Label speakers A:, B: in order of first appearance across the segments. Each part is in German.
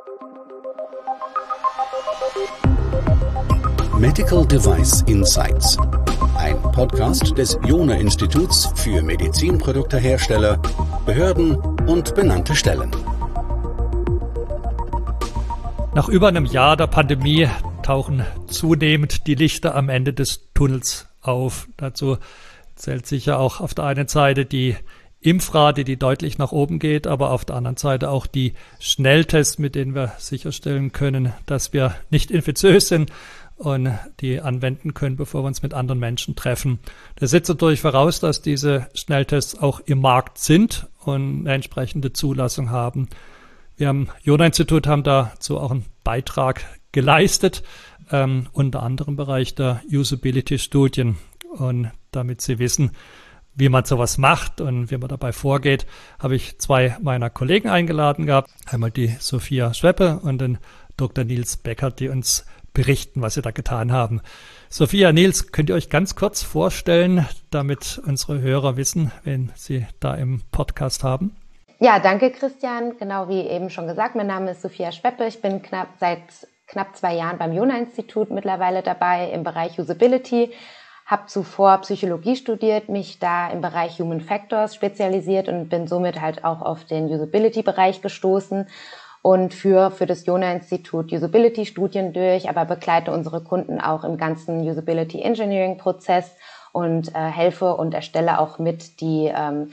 A: Medical Device Insights, ein Podcast des Jona-Instituts für Medizinproduktehersteller, Behörden und benannte Stellen.
B: Nach über einem Jahr der Pandemie tauchen zunehmend die Lichter am Ende des Tunnels auf. Dazu zählt sicher auch auf der einen Seite die Impfrate, die deutlich nach oben geht, aber auf der anderen Seite auch die Schnelltests, mit denen wir sicherstellen können, dass wir nicht infektiös sind und die anwenden können, bevor wir uns mit anderen Menschen treffen. Das setzt natürlich voraus, dass diese Schnelltests auch im Markt sind und eine entsprechende Zulassung haben. Wir am Jona-Institut haben dazu auch einen Beitrag geleistet, unter anderem im Bereich der Usability-Studien. Und damit Sie wissen, wie man sowas macht und wie man dabei vorgeht, habe ich zwei meiner Kollegen eingeladen gehabt. Einmal die Sophia Schweppe und den Dr. Nils Becker, die uns berichten, was sie da getan haben. Sophia, Nils, könnt ihr euch ganz kurz vorstellen, damit unsere Hörer wissen, wen sie da im Podcast haben?
C: Ja, danke Christian. Genau wie eben schon gesagt, mein Name ist Sophia Schweppe. Ich bin seit knapp 2 Jahren beim Jona-Institut mittlerweile dabei im Bereich Usability. Habe zuvor Psychologie studiert, mich da im Bereich Human Factors spezialisiert und bin somit halt auch auf den Usability-Bereich gestoßen und für das Jona-Institut Usability-Studien durch, aber begleite unsere Kunden auch im ganzen Usability-Engineering-Prozess und helfe und erstelle auch mit, die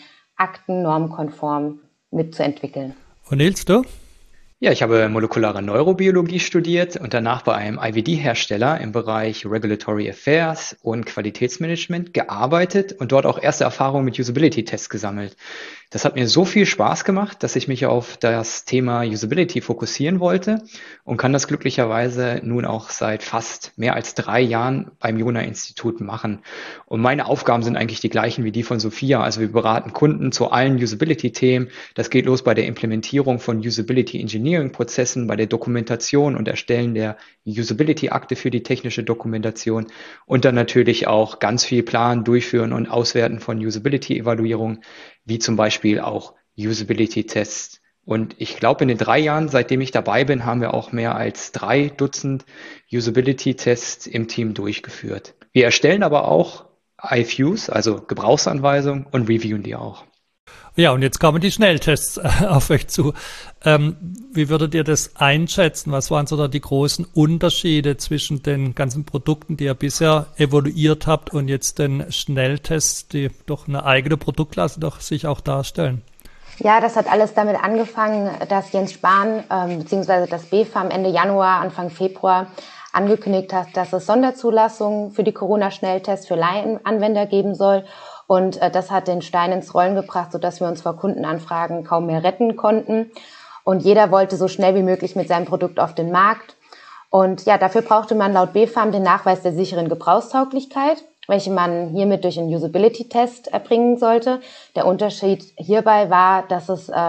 C: Akten normkonform mitzuentwickeln.
B: Und Nils, du?
D: Ja, ich habe molekulare Neurobiologie studiert und danach bei einem IVD-Hersteller im Bereich Regulatory Affairs und Qualitätsmanagement gearbeitet und dort auch erste Erfahrungen mit Usability-Tests gesammelt. Das hat mir so viel Spaß gemacht, dass ich mich auf das Thema Usability fokussieren wollte und kann das glücklicherweise nun auch seit fast mehr als 3 Jahren beim Jona-Institut machen. Und meine Aufgaben sind eigentlich die gleichen wie die von Sophia. Also wir beraten Kunden zu allen Usability-Themen. Das geht los bei der Implementierung von Usability-Engineering-Prozessen, bei der Dokumentation und Erstellen der Usability-Akte für die technische Dokumentation und dann natürlich auch ganz viel planen, durchführen und auswerten von Usability-Evaluierungen, wie zum Beispiel auch Usability-Tests. Und ich glaube, in den 3 Jahren, seitdem ich dabei bin, haben wir auch mehr als 3 Dutzend Usability-Tests im Team durchgeführt. Wir erstellen aber auch IFUs, also Gebrauchsanweisungen, und reviewen die auch.
B: Ja, und jetzt kommen die Schnelltests auf euch zu. Wie würdet ihr das einschätzen? Was waren so da die großen Unterschiede zwischen den ganzen Produkten, die ihr bisher evaluiert habt und jetzt den Schnelltests, die doch eine eigene Produktklasse doch sich auch darstellen?
C: Ja, das hat alles damit angefangen, dass Jens Spahn bzw. das BfArM Ende Januar, Anfang Februar angekündigt hat, dass es Sonderzulassungen für die Corona-Schnelltests für Laienanwender geben soll. Und das hat den Stein ins Rollen gebracht, sodass wir uns vor Kundenanfragen kaum mehr retten konnten. Und jeder wollte so schnell wie möglich mit seinem Produkt auf den Markt. Und ja, dafür brauchte man laut BfArM den Nachweis der sicheren Gebrauchstauglichkeit, welche man hiermit durch einen Usability-Test erbringen sollte. Der Unterschied hierbei war, dass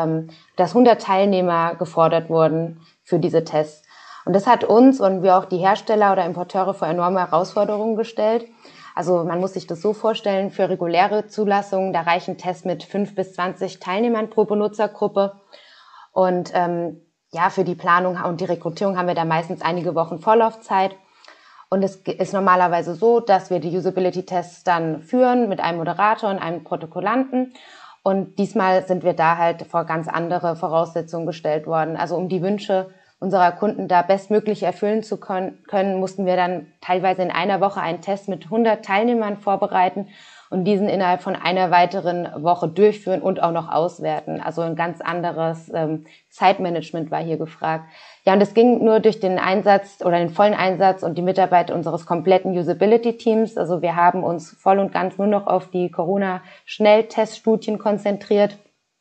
C: 100 Teilnehmer gefordert wurden für diese Tests. Und das hat uns und wir auch die Hersteller oder Importeure vor enorme Herausforderungen gestellt. Also man muss sich das so vorstellen, für reguläre Zulassungen, da reichen Tests mit 5 bis 20 Teilnehmern pro Benutzergruppe. Und für die Planung und die Rekrutierung haben wir da meistens einige Wochen Vorlaufzeit. Und es ist normalerweise so, dass wir die Usability-Tests dann führen mit einem Moderator und einem Protokollanten. Und diesmal sind wir da halt vor ganz andere Voraussetzungen gestellt worden. Also um die Wünsche unserer Kunden da bestmöglich erfüllen zu können, mussten wir dann teilweise in einer Woche einen Test mit 100 Teilnehmern vorbereiten und diesen innerhalb von einer weiteren Woche durchführen und auch noch auswerten. Also ein ganz anderes Zeitmanagement war hier gefragt. Ja, und es ging nur durch den Einsatz oder den vollen Einsatz und die Mitarbeit unseres kompletten Usability-Teams. Also wir haben uns voll und ganz nur noch auf die Corona-Schnellteststudien konzentriert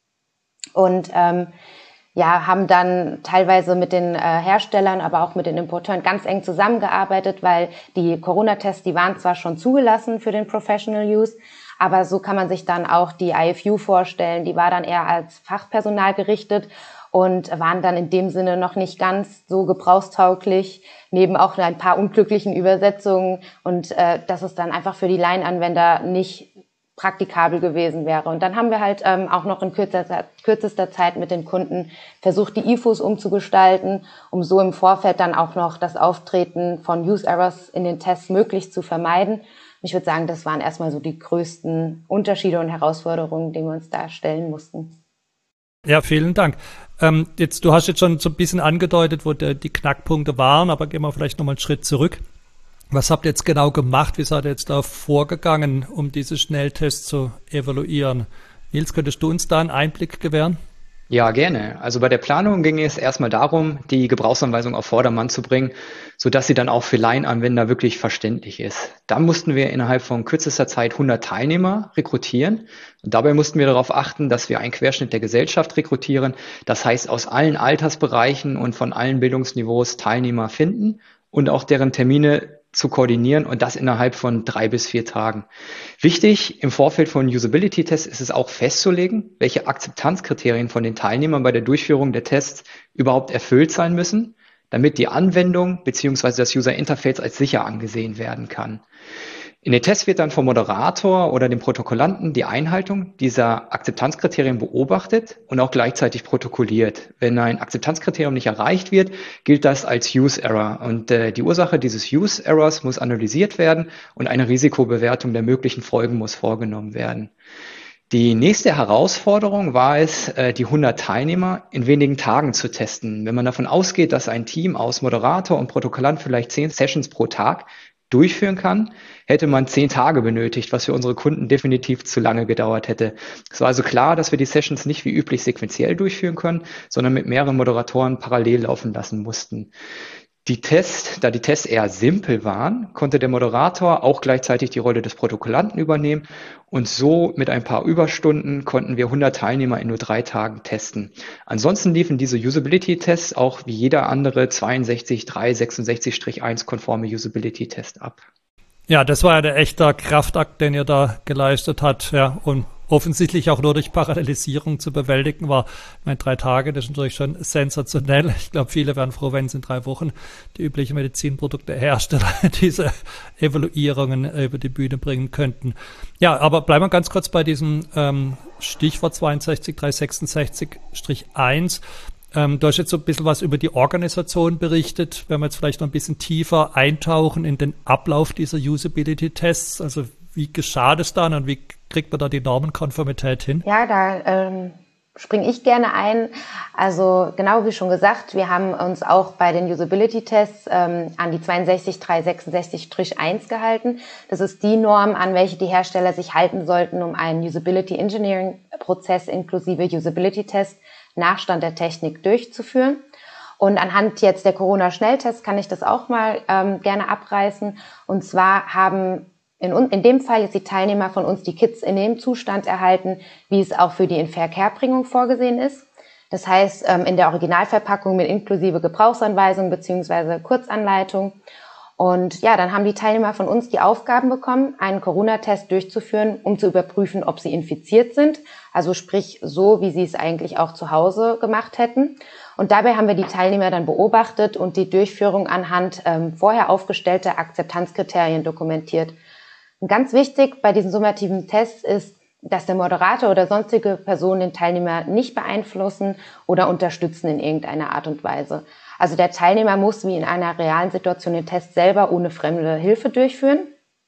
C: und haben dann teilweise mit den Herstellern, aber auch mit den Importeuren ganz eng zusammengearbeitet, weil die Corona-Tests, die waren zwar schon zugelassen für den Professional Use, aber so kann man sich dann auch die IFU vorstellen. Die war dann eher als Fachpersonal gerichtet und waren dann in dem Sinne noch nicht ganz so gebrauchstauglich, neben auch ein paar unglücklichen Übersetzungen und dass es dann einfach für die Laienanwender nicht praktikabel gewesen wäre. Und dann haben wir halt auch noch in kürzester Zeit mit den Kunden versucht, die IFUs umzugestalten, um so im Vorfeld dann auch noch das Auftreten von Use Errors in den Tests möglichst zu vermeiden. Ich würde sagen, das waren erstmal so die größten Unterschiede und Herausforderungen, denen wir uns da stellen mussten.
B: Ja, vielen Dank. Du hast jetzt schon so ein bisschen angedeutet, wo die Knackpunkte waren, aber gehen wir vielleicht nochmal einen Schritt zurück. Was habt ihr jetzt genau gemacht? Wie seid ihr jetzt da vorgegangen, um diese Schnelltests zu evaluieren? Nils, könntest du uns da einen Einblick gewähren?
D: Ja, gerne. Also bei der Planung ging es erstmal darum, die Gebrauchsanweisung auf Vordermann zu bringen, sodass sie dann auch für Laienanwender wirklich verständlich ist. Dann mussten wir innerhalb von kürzester Zeit 100 Teilnehmer rekrutieren. Und dabei mussten wir darauf achten, dass wir einen Querschnitt der Gesellschaft rekrutieren. Das heißt, aus allen Altersbereichen und von allen Bildungsniveaus Teilnehmer finden und auch deren Termine zu koordinieren und das innerhalb von 3 bis 4 Tagen. Wichtig im Vorfeld von Usability-Tests ist es auch festzulegen, welche Akzeptanzkriterien von den Teilnehmern bei der Durchführung der Tests überhaupt erfüllt sein müssen, damit die Anwendung bzw. das User-Interface als sicher angesehen werden kann. In den Tests wird dann vom Moderator oder dem Protokollanten die Einhaltung dieser Akzeptanzkriterien beobachtet und auch gleichzeitig protokolliert. Wenn ein Akzeptanzkriterium nicht erreicht wird, gilt das als Use Error. Und die Ursache dieses Use Errors muss analysiert werden und eine Risikobewertung der möglichen Folgen muss vorgenommen werden. Die nächste Herausforderung war es, die 100 Teilnehmer in wenigen Tagen zu testen. Wenn man davon ausgeht, dass ein Team aus Moderator und Protokollant vielleicht 10 Sessions pro Tag durchführen kann, hätte man 10 Tage benötigt, was für unsere Kunden definitiv zu lange gedauert hätte. Es war also klar, dass wir die Sessions nicht wie üblich sequenziell durchführen können, sondern mit mehreren Moderatoren parallel laufen lassen mussten. Da die Tests eher simpel waren, konnte der Moderator auch gleichzeitig die Rolle des Protokollanten übernehmen und so mit ein paar Überstunden konnten wir 100 Teilnehmer in nur 3 Tagen testen. Ansonsten liefen diese Usability-Tests auch wie jeder andere 62.366-1 konforme Usability-Test ab.
B: Ja, das war ja der echte Kraftakt, den ihr da geleistet habt, ja, und offensichtlich auch nur durch Parallelisierung zu bewältigen war. Ich meine, 3 Tage, das ist natürlich schon sensationell. Ich glaube, viele wären froh, wenn es in 3 Wochen die üblichen Medizinproduktehersteller diese Evaluierungen über die Bühne bringen könnten. Ja, aber bleiben wir ganz kurz bei diesem Stichwort 62366-1. Du hast jetzt so ein bisschen was über die Organisation berichtet. Wenn wir jetzt vielleicht noch ein bisschen tiefer eintauchen in den Ablauf dieser Usability-Tests, also wie geschah das dann und wie kriegt man da die Normenkonformität hin?
C: Ja, da springe ich gerne ein. Also genau wie schon gesagt, wir haben uns auch bei den Usability-Tests an die 62366-1 gehalten. Das ist die Norm, an welche die Hersteller sich halten sollten, um einen Usability Engineering-Prozess inklusive Usability-Test nach Stand der Technik durchzuführen. Und anhand jetzt der Corona-Schnelltests kann ich das auch mal gerne abreißen. Und zwar haben in dem Fall jetzt die Teilnehmer von uns die Kits in dem Zustand erhalten, wie es auch für die Inverkehrbringung vorgesehen ist. Das heißt, in der Originalverpackung mit inklusive Gebrauchsanweisung bzw. Kurzanleitung. Und ja, dann haben die Teilnehmer von uns die Aufgaben bekommen, einen Corona-Test durchzuführen, um zu überprüfen, ob sie infiziert sind. Also sprich so, wie sie es eigentlich auch zu Hause gemacht hätten. Und dabei haben wir die Teilnehmer dann beobachtet und die Durchführung anhand vorher aufgestellter Akzeptanzkriterien dokumentiert. Und ganz wichtig bei diesen summativen Tests ist, dass der Moderator oder sonstige Personen den Teilnehmer nicht beeinflussen oder unterstützen in irgendeiner Art und Weise. Also der Teilnehmer muss wie in einer realen Situation den Test selber ohne fremde Hilfe durchführen.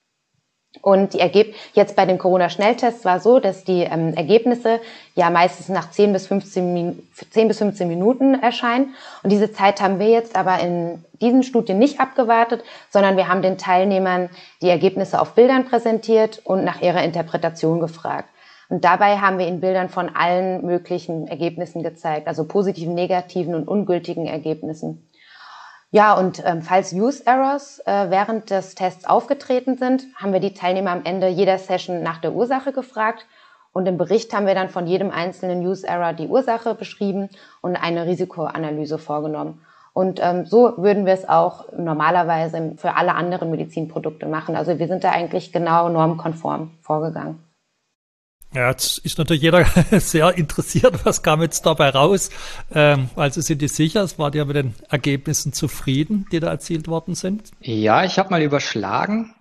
C: Und jetzt bei den Corona-Schnelltests war so, dass die Ergebnisse ja meistens nach 10 bis 15 Minuten erscheinen. Und diese Zeit haben wir jetzt aber in diesen Studien nicht abgewartet, sondern wir haben den Teilnehmern die Ergebnisse auf Bildern präsentiert und nach ihrer Interpretation gefragt. Und dabei haben wir ihnen Bildern von allen möglichen Ergebnissen gezeigt, also positiven, negativen und ungültigen Ergebnissen. Ja, und falls Use Errors während des Tests aufgetreten sind, haben wir die Teilnehmer am Ende jeder Session nach der Ursache gefragt. Und im Bericht haben wir dann von jedem einzelnen Use Error die Ursache beschrieben und eine Risikoanalyse vorgenommen. Und so würden wir es auch normalerweise für alle anderen Medizinprodukte machen. Also wir sind da eigentlich genau normkonform vorgegangen.
B: Ja, jetzt ist natürlich jeder sehr interessiert, was kam jetzt dabei raus. Also sind die sicher, wart ihr mit den Ergebnissen zufrieden, die da erzielt worden sind?
D: Ja, ich habe mal überschlagen.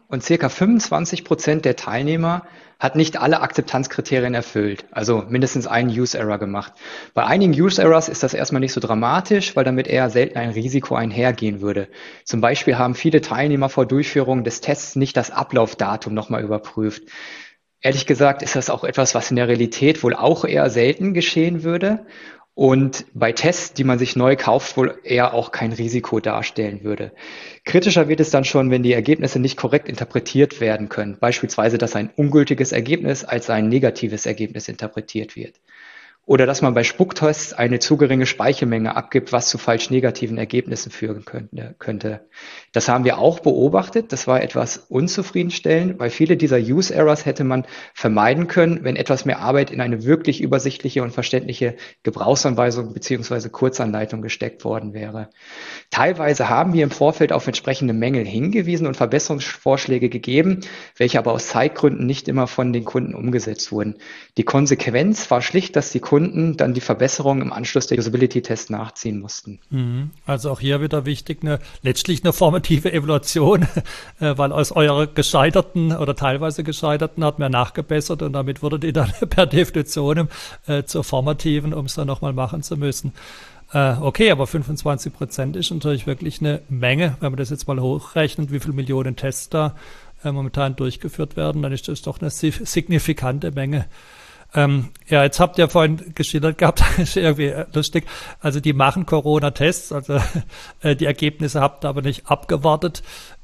D: und circa 25% der Teilnehmer hat nicht alle Akzeptanzkriterien erfüllt, also mindestens einen Use Error gemacht. Bei einigen Use Errors ist das erstmal nicht so dramatisch, weil damit eher selten ein Risiko einhergehen würde. Zum Beispiel haben viele Teilnehmer vor Durchführung des Tests nicht das Ablaufdatum nochmal überprüft. Ehrlich gesagt ist das auch etwas, was in der Realität wohl auch eher selten geschehen würde und bei Tests, die man sich neu kauft, wohl eher auch kein Risiko darstellen würde. Kritischer wird es dann schon, wenn die Ergebnisse nicht korrekt interpretiert werden können. Beispielsweise, dass ein ungültiges Ergebnis als ein negatives Ergebnis interpretiert wird. Oder dass man bei Spucktests eine zu geringe Speichelmenge abgibt, was zu falsch negativen Ergebnissen führen könnte. Das haben wir auch beobachtet. Das war etwas unzufriedenstellend, weil viele dieser Use Errors hätte man vermeiden können, wenn etwas mehr Arbeit in eine wirklich übersichtliche und verständliche Gebrauchsanweisung bzw. Kurzanleitung gesteckt worden wäre. Teilweise haben wir im Vorfeld auf entsprechende Mängel hingewiesen und Verbesserungsvorschläge gegeben, welche aber aus Zeitgründen nicht immer von den Kunden umgesetzt wurden. Die Konsequenz war schlicht, dass die Kunden dann die Verbesserungen im Anschluss der Usability-Tests nachziehen mussten.
B: Also auch hier wieder wichtig, letztlich eine formative Evaluation, weil aus eurer gescheiterten oder teilweise gescheiterten hat man nachgebessert und damit wurde die dann per Definition zur formativen, um es dann nochmal machen zu müssen. Okay, aber 25% ist natürlich wirklich eine Menge. Wenn man das jetzt mal hochrechnet, wie viele Millionen Tests da momentan durchgeführt werden, dann ist das doch eine signifikante Menge. Ja, jetzt habt ihr vorhin geschildert gehabt, ist irgendwie lustig, also die machen Corona-Tests, also die Ergebnisse habt ihr aber nicht abgewartet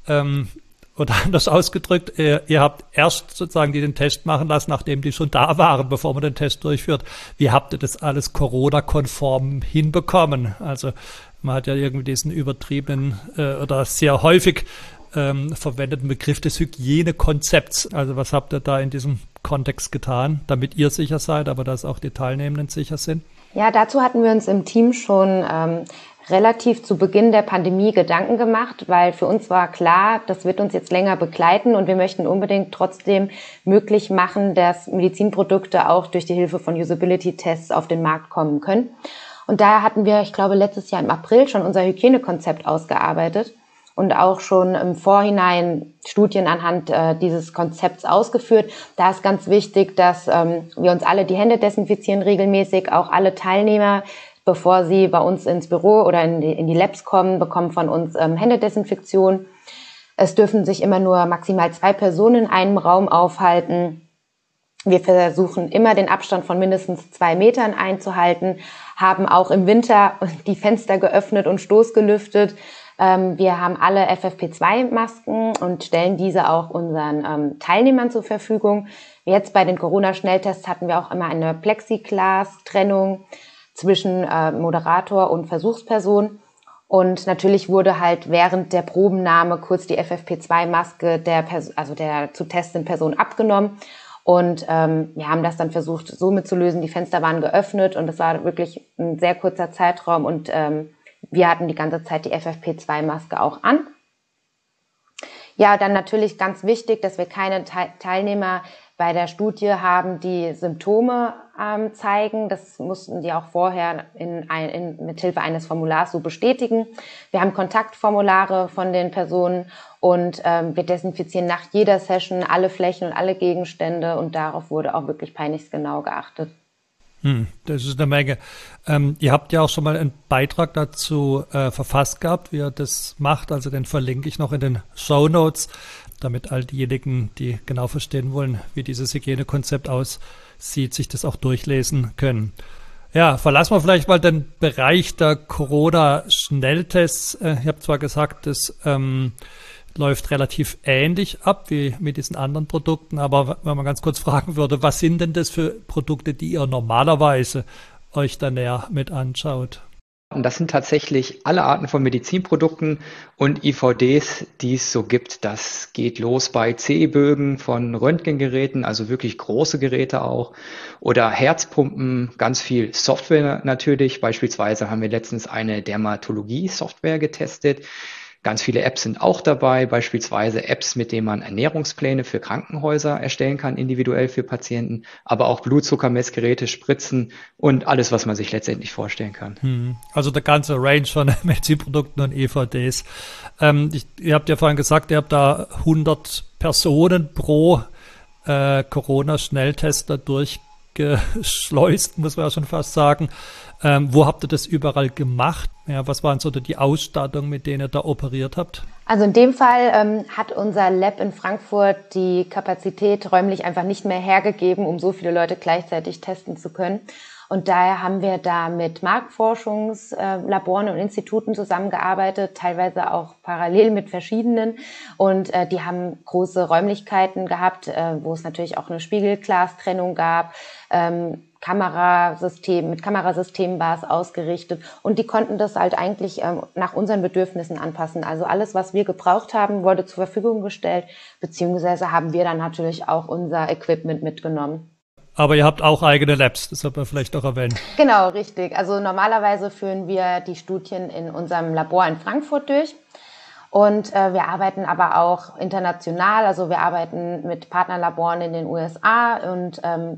B: oder anders ausgedrückt, ihr habt erst sozusagen die den Test machen lassen, nachdem die schon da waren, bevor man den Test durchführt. Wie habt ihr das alles Corona-konform hinbekommen? Also man hat ja irgendwie diesen übertriebenen oder sehr häufig verwendeten Begriff des Hygienekonzepts. Also was habt ihr da in diesem Kontext getan, damit ihr sicher seid, aber dass auch die Teilnehmenden sicher sind?
C: Ja, dazu hatten wir uns im Team schon relativ zu Beginn der Pandemie Gedanken gemacht, weil für uns war klar, das wird uns jetzt länger begleiten und wir möchten unbedingt trotzdem möglich machen, dass Medizinprodukte auch durch die Hilfe von Usability-Tests auf den Markt kommen können. Und daher hatten wir, ich glaube, letztes Jahr im April schon unser Hygienekonzept ausgearbeitet und auch schon im Vorhinein Studien anhand dieses Konzepts ausgeführt. Da ist ganz wichtig, dass wir uns alle die Hände desinfizieren regelmäßig. Auch alle Teilnehmer, bevor sie bei uns ins Büro oder in die Labs kommen, bekommen von uns Händedesinfektion. Es dürfen sich immer nur maximal 2 Personen in einem Raum aufhalten. Wir versuchen immer den Abstand von mindestens 2 Metern einzuhalten, haben auch im Winter die Fenster geöffnet und stoßgelüftet. Wir haben alle FFP2-Masken und stellen diese auch unseren Teilnehmern zur Verfügung. Jetzt bei den Corona-Schnelltests hatten wir auch immer eine Plexiglas-Trennung zwischen Moderator und Versuchsperson. Und natürlich wurde halt während der Probennahme kurz die FFP2-Maske der zu testenden Person abgenommen. Und wir haben das dann versucht, so mitzulösen. Die Fenster waren geöffnet und es war wirklich ein sehr kurzer Zeitraum und wir hatten die ganze Zeit die FFP2-Maske auch an. Ja, dann natürlich ganz wichtig, dass wir keine Teilnehmer bei der Studie haben, die Symptome zeigen. Das mussten die auch vorher mit Hilfe eines Formulars so bestätigen. Wir haben Kontaktformulare von den Personen und wir desinfizieren nach jeder Session alle Flächen und alle Gegenstände und darauf wurde auch wirklich peinlichst genau geachtet.
B: Das ist eine Menge. Ihr habt ja auch schon mal einen Beitrag dazu verfasst gehabt, wie ihr das macht. Also den verlinke ich noch in den Shownotes, damit all diejenigen, die genau verstehen wollen, wie dieses Hygienekonzept aussieht, sich das auch durchlesen können. Ja, verlassen wir vielleicht mal den Bereich der Corona-Schnelltests. Ich habe zwar gesagt, das läuft relativ ähnlich ab wie mit diesen anderen Produkten, aber wenn man ganz kurz fragen würde, was sind denn das für Produkte, die ihr normalerweise euch da näher mit anschaut?
D: Das sind tatsächlich alle Arten von Medizinprodukten und IVDs, die es so gibt. Das geht los bei CE-Bögen von Röntgengeräten, also wirklich große Geräte auch, oder Herzpumpen, ganz viel Software natürlich. Beispielsweise haben wir letztens eine Dermatologie-Software getestet. Ganz viele Apps sind auch dabei, beispielsweise Apps, mit denen man Ernährungspläne für Krankenhäuser erstellen kann, individuell für Patienten, aber auch Blutzuckermessgeräte, Spritzen und alles, was man sich letztendlich vorstellen kann.
B: Also der ganze Range von Medizinprodukten und EVDs. Ihr habt ja vorhin gesagt, ihr habt da 100 Personen pro Corona-Schnelltester durchgeschleust, muss man ja schon fast sagen. Wo habt ihr das überall gemacht? Ja, was waren so die Ausstattung, mit denen ihr da operiert habt?
C: Also in dem Fall hat unser Lab in Frankfurt die Kapazität räumlich einfach nicht mehr hergegeben, um so viele Leute gleichzeitig testen zu können. Und daher haben wir da mit Marktforschungslaboren und Instituten zusammengearbeitet, teilweise auch parallel mit verschiedenen. Und die haben große Räumlichkeiten gehabt, wo es natürlich auch eine Spiegelglastrennung gab. Mit Kamerasystemen war es ausgerichtet und die konnten das halt eigentlich nach unseren Bedürfnissen anpassen. Also alles, was wir gebraucht haben, wurde zur Verfügung gestellt, beziehungsweise haben wir dann natürlich auch unser Equipment mitgenommen.
B: Aber ihr habt auch eigene Labs, das sollte man vielleicht auch erwähnen.
C: Genau, richtig. Also normalerweise führen wir die Studien in unserem Labor in Frankfurt durch. Und wir arbeiten aber auch international, also wir arbeiten mit Partnerlaboren in den USA und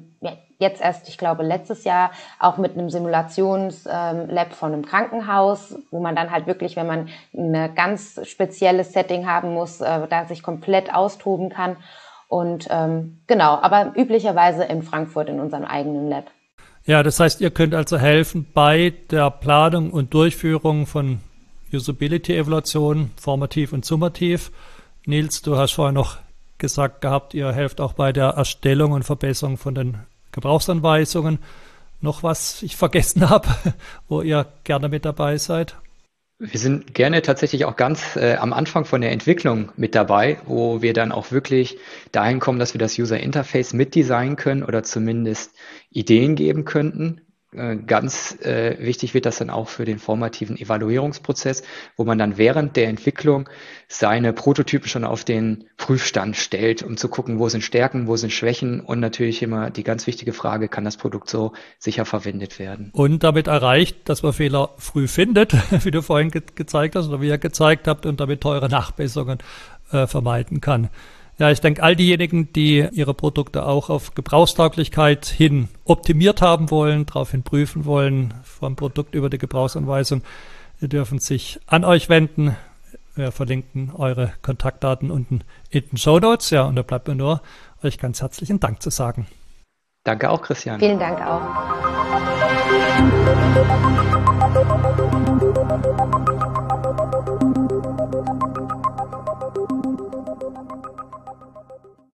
C: jetzt erst, ich glaube, letztes Jahr auch mit einem Simulationslab von einem Krankenhaus, wo man dann halt wirklich, wenn man ein ganz spezielles Setting haben muss, da sich komplett austoben kann. Und genau, aber üblicherweise in Frankfurt in unserem eigenen Lab.
B: Ja, das heißt, ihr könnt also helfen bei der Planung und Durchführung von Usability-Evaluation, formativ und summativ. Nils, du hast vorher noch gesagt gehabt, ihr helft auch bei der Erstellung und Verbesserung von den Gebrauchsanweisungen. Noch was ich vergessen habe, wo ihr gerne mit dabei seid?
D: Wir sind gerne tatsächlich auch ganz am Anfang von der Entwicklung mit dabei, wo wir dann auch wirklich dahin kommen, dass wir das User Interface mitdesignen können oder zumindest Ideen geben könnten. Ganz wichtig wird das dann auch für den formativen Evaluierungsprozess, wo man dann während der Entwicklung seine Prototypen schon auf den Prüfstand stellt, um zu gucken, wo sind Stärken, wo sind Schwächen und natürlich immer die ganz wichtige Frage, kann das Produkt so sicher verwendet werden?
B: Und damit erreicht, dass man Fehler früh findet, wie du vorhin gezeigt hast oder wie ihr gezeigt habt, und damit teure Nachbesserungen vermeiden kann. Ja, ich denke, all diejenigen, die ihre Produkte auch auf Gebrauchstauglichkeit hin optimiert haben wollen, daraufhin prüfen wollen, vom Produkt über die Gebrauchsanweisung, die dürfen sich an euch wenden. Wir verlinken eure Kontaktdaten unten in den Shownotes. Ja, und da bleibt mir nur, euch ganz herzlichen Dank zu sagen.
D: Danke auch, Christian.
C: Vielen Dank auch.